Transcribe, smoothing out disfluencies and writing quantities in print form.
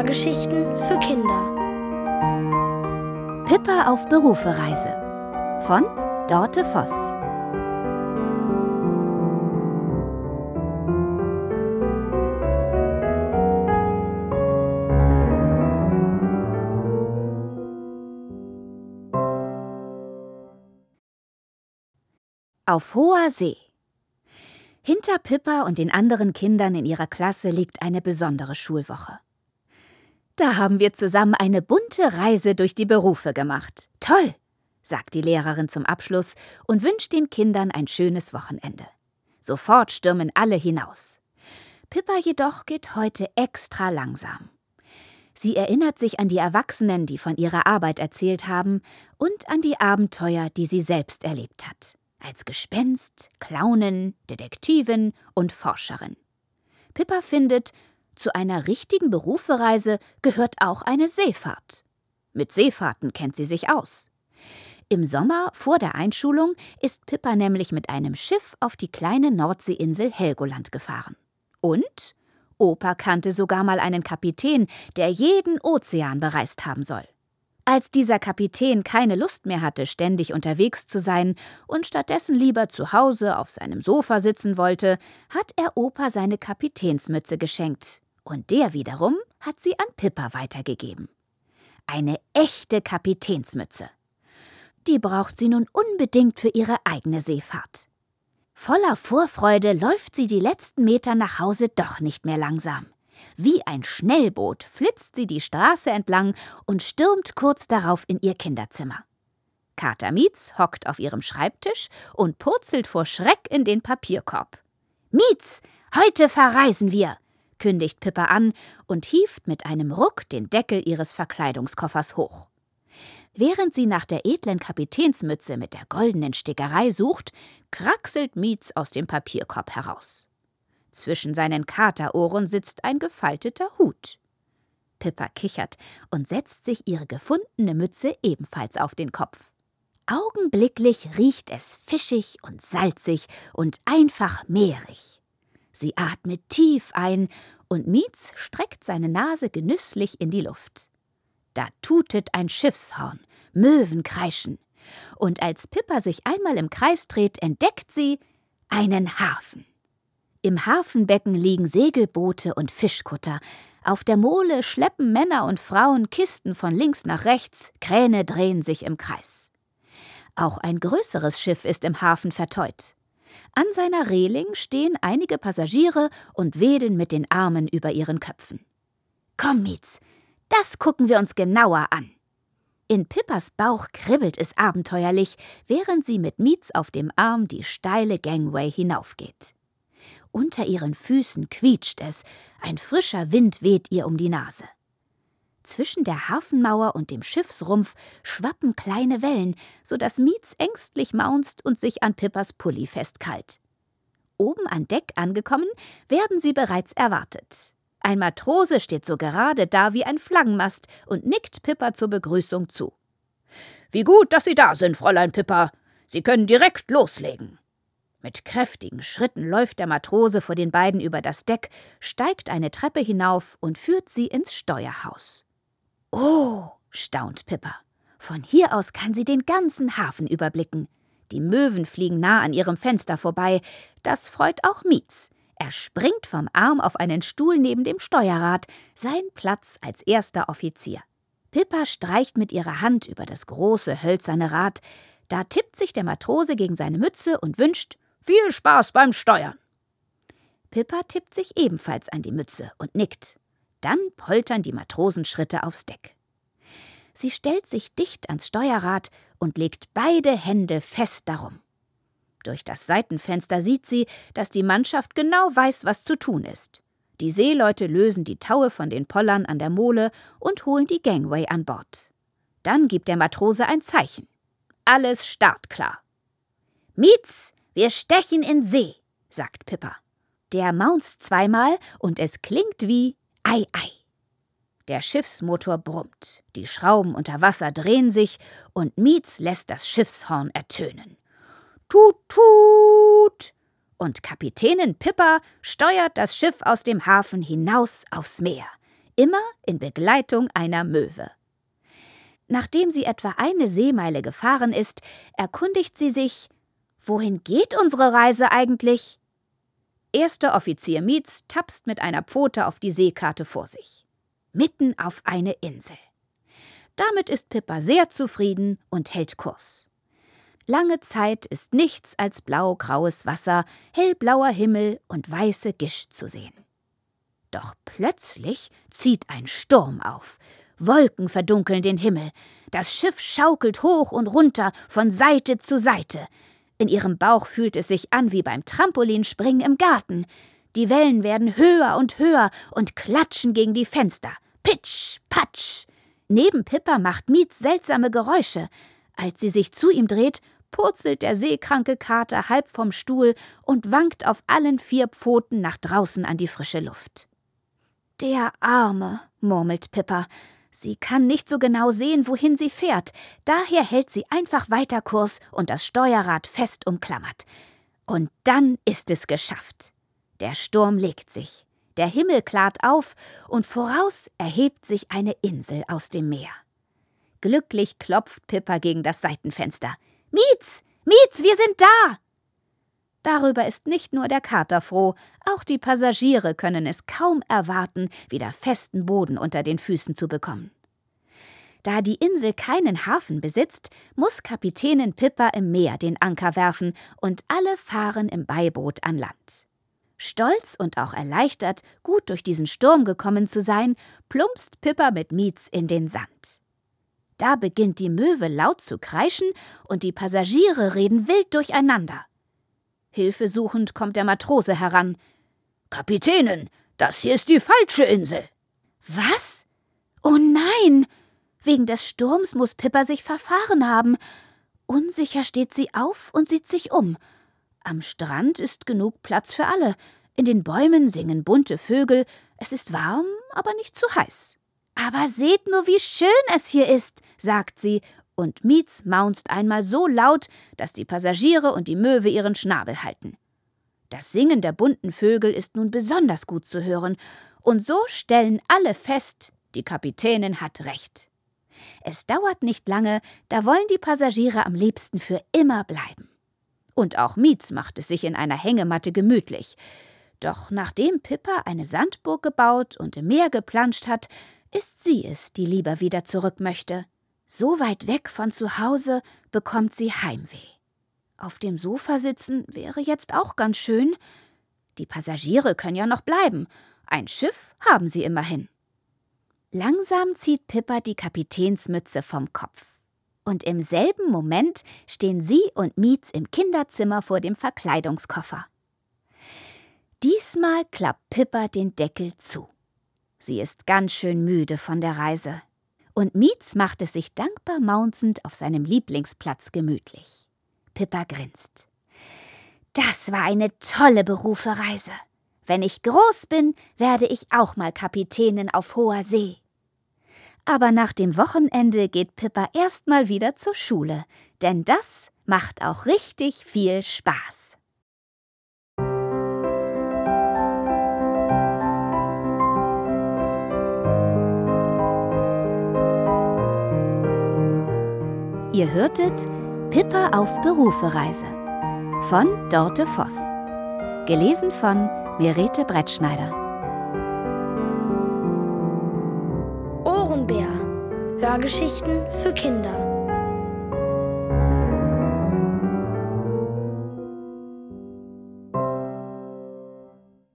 Hörgeschichten für Kinder. Pippa auf Berufereise von Dorte Voss. Auf hoher See. Hinter Pippa und den anderen Kindern in ihrer Klasse liegt eine besondere Schulwoche. Da haben wir zusammen eine bunte Reise durch die Berufe gemacht. Toll, sagt die Lehrerin zum Abschluss und wünscht den Kindern ein schönes Wochenende. Sofort stürmen alle hinaus. Pippa jedoch geht heute extra langsam. Sie erinnert sich an die Erwachsenen, die von ihrer Arbeit erzählt haben, und an die Abenteuer, die sie selbst erlebt hat. Als Gespenst, Clownin, Detektivin und Forscherin. Pippa findet, zu einer richtigen Berufereise gehört auch eine Seefahrt. Mit Seefahrten kennt sie sich aus. Im Sommer, vor der Einschulung, ist Pippa nämlich mit einem Schiff auf die kleine Nordseeinsel Helgoland gefahren. Und Opa kannte sogar mal einen Kapitän, der jeden Ozean bereist haben soll. Als dieser Kapitän keine Lust mehr hatte, ständig unterwegs zu sein und stattdessen lieber zu Hause auf seinem Sofa sitzen wollte, hat er Opa seine Kapitänsmütze geschenkt. Und der wiederum hat sie an Pippa weitergegeben. Eine echte Kapitänsmütze. Die braucht sie nun unbedingt für ihre eigene Seefahrt. Voller Vorfreude läuft sie die letzten Meter nach Hause doch nicht mehr langsam. Wie ein Schnellboot flitzt sie die Straße entlang und stürmt kurz darauf in ihr Kinderzimmer. Kater Miez hockt auf ihrem Schreibtisch und purzelt vor Schreck in den Papierkorb. »Miez, heute verreisen wir«, kündigt Pippa an und hieft mit einem Ruck den Deckel ihres Verkleidungskoffers hoch. Während sie nach der edlen Kapitänsmütze mit der goldenen Stickerei sucht, kraxelt Miez aus dem Papierkorb heraus. Zwischen seinen Katerohren sitzt ein gefalteter Hut. Pippa kichert und setzt sich ihre gefundene Mütze ebenfalls auf den Kopf. Augenblicklich riecht es fischig und salzig und einfach meerig. Sie atmet tief ein und Miez streckt seine Nase genüsslich in die Luft. Da tutet ein Schiffshorn, Möwen kreischen. Und als Pippa sich einmal im Kreis dreht, entdeckt sie einen Hafen. Im Hafenbecken liegen Segelboote und Fischkutter. Auf der Mole schleppen Männer und Frauen Kisten von links nach rechts, Kräne drehen sich im Kreis. Auch ein größeres Schiff ist im Hafen verteut. An seiner Reling stehen einige Passagiere und wedeln mit den Armen über ihren Köpfen. »Komm, Miez, das gucken wir uns genauer an.« In Pippas Bauch kribbelt es abenteuerlich, während sie mit Miez auf dem Arm die steile Gangway hinaufgeht. Unter ihren Füßen quietscht es, ein frischer Wind weht ihr um die Nase. Zwischen der Hafenmauer und dem Schiffsrumpf schwappen kleine Wellen, sodass Miez ängstlich maunzt und sich an Pippas Pulli festkrallt. Oben an Deck angekommen, werden sie bereits erwartet. Ein Matrose steht so gerade da wie ein Flaggenmast und nickt Pippa zur Begrüßung zu. »Wie gut, dass Sie da sind, Fräulein Pippa. Sie können direkt loslegen.« Mit kräftigen Schritten läuft der Matrose vor den beiden über das Deck, steigt eine Treppe hinauf und führt sie ins Steuerhaus. »Oh«, staunt Pippa. Von hier aus kann sie den ganzen Hafen überblicken. Die Möwen fliegen nah an ihrem Fenster vorbei. Das freut auch Miez. Er springt vom Arm auf einen Stuhl neben dem Steuerrad, sein Platz als erster Offizier. Pippa streicht mit ihrer Hand über das große hölzerne Rad. Da tippt sich der Matrose gegen seine Mütze und wünscht: »Viel Spaß beim Steuern!« Pippa tippt sich ebenfalls an die Mütze und nickt. Dann poltern die Matrosenschritte aufs Deck. Sie stellt sich dicht ans Steuerrad und legt beide Hände fest darum. Durch das Seitenfenster sieht sie, dass die Mannschaft genau weiß, was zu tun ist. Die Seeleute lösen die Taue von den Pollern an der Mole und holen die Gangway an Bord. Dann gibt der Matrose ein Zeichen. Alles startklar. »Miez, wir stechen in See«, sagt Pippa. Der maunzt zweimal und es klingt wie »Ei, ei«. Der Schiffsmotor brummt, die Schrauben unter Wasser drehen sich und Miez lässt das Schiffshorn ertönen. »Tut, tut«, und Kapitänin Pippa steuert das Schiff aus dem Hafen hinaus aufs Meer, immer in Begleitung einer Möwe. Nachdem sie etwa eine Seemeile gefahren ist, erkundigt sie sich: Wohin geht unsere Reise eigentlich? Erster Offizier Mietz tapst mit einer Pfote auf die Seekarte vor sich. Mitten auf eine Insel. Damit ist Pippa sehr zufrieden und hält Kurs. Lange Zeit ist nichts als blau-graues Wasser, hellblauer Himmel und weiße Gischt zu sehen. Doch plötzlich zieht ein Sturm auf. Wolken verdunkeln den Himmel. Das Schiff schaukelt hoch und runter, von Seite zu Seite. In ihrem Bauch fühlt es sich an wie beim Trampolinspringen im Garten. Die Wellen werden höher und klatschen gegen die Fenster. Pitsch, patsch. Neben Pippa macht Mietz seltsame Geräusche. Als sie sich zu ihm dreht, purzelt der seekranke Kater halb vom Stuhl und wankt auf allen 4 Pfoten nach draußen an die frische Luft. »Der Arme«, murmelt Pippa. Sie kann nicht so genau sehen, wohin sie fährt. Daher hält sie einfach weiter Kurs und das Steuerrad fest umklammert. Und dann ist es geschafft. Der Sturm legt sich, der Himmel klart auf und voraus erhebt sich eine Insel aus dem Meer. Glücklich klopft Pippa gegen das Seitenfenster. »Mietz, Mietz, wir sind da!« Darüber ist nicht nur der Kater froh, auch die Passagiere können es kaum erwarten, wieder festen Boden unter den Füßen zu bekommen. Da die Insel keinen Hafen besitzt, muss Kapitänin Pippa im Meer den Anker werfen und alle fahren im Beiboot an Land. Stolz und auch erleichtert, gut durch diesen Sturm gekommen zu sein, plumpst Pippa mit Mietz in den Sand. Da beginnt die Möwe laut zu kreischen und die Passagiere reden wild durcheinander. Hilfesuchend kommt der Matrose heran. »Kapitänin, das hier ist die falsche Insel.« »Was? Oh nein! Wegen des Sturms muss Pippa sich verfahren haben. Unsicher steht sie auf und sieht sich um. Am Strand ist genug Platz für alle. In den Bäumen singen bunte Vögel. Es ist warm, aber nicht zu heiß.« »Aber seht nur, wie schön es hier ist«, sagt sie, und Mietz maunzt einmal so laut, dass die Passagiere und die Möwe ihren Schnabel halten. Das Singen der bunten Vögel ist nun besonders gut zu hören, und so stellen alle fest, die Kapitänin hat recht. Es dauert nicht lange, da wollen die Passagiere am liebsten für immer bleiben. Und auch Mietz macht es sich in einer Hängematte gemütlich. Doch nachdem Pippa eine Sandburg gebaut und im Meer geplanscht hat, ist sie es, die lieber wieder zurück möchte. So weit weg von zu Hause bekommt sie Heimweh. Auf dem Sofa sitzen wäre jetzt auch ganz schön. Die Passagiere können ja noch bleiben. Ein Schiff haben sie immerhin. Langsam zieht Pippa die Kapitänsmütze vom Kopf. Und im selben Moment stehen sie und Mietz im Kinderzimmer vor dem Verkleidungskoffer. Diesmal klappt Pippa den Deckel zu. Sie ist ganz schön müde von der Reise. Und Mietz macht es sich dankbar maunzend auf seinem Lieblingsplatz gemütlich. Pippa grinst. »Das war eine tolle Berufereise. Wenn ich groß bin, werde ich auch mal Kapitänin auf hoher See.« Aber nach dem Wochenende geht Pippa erst mal wieder zur Schule, denn das macht auch richtig viel Spaß. Ihr hörtet Pippa auf Berufereise von Dorte Voss. Gelesen von Mirete Brettschneider. Ohrenbär. Hörgeschichten für Kinder.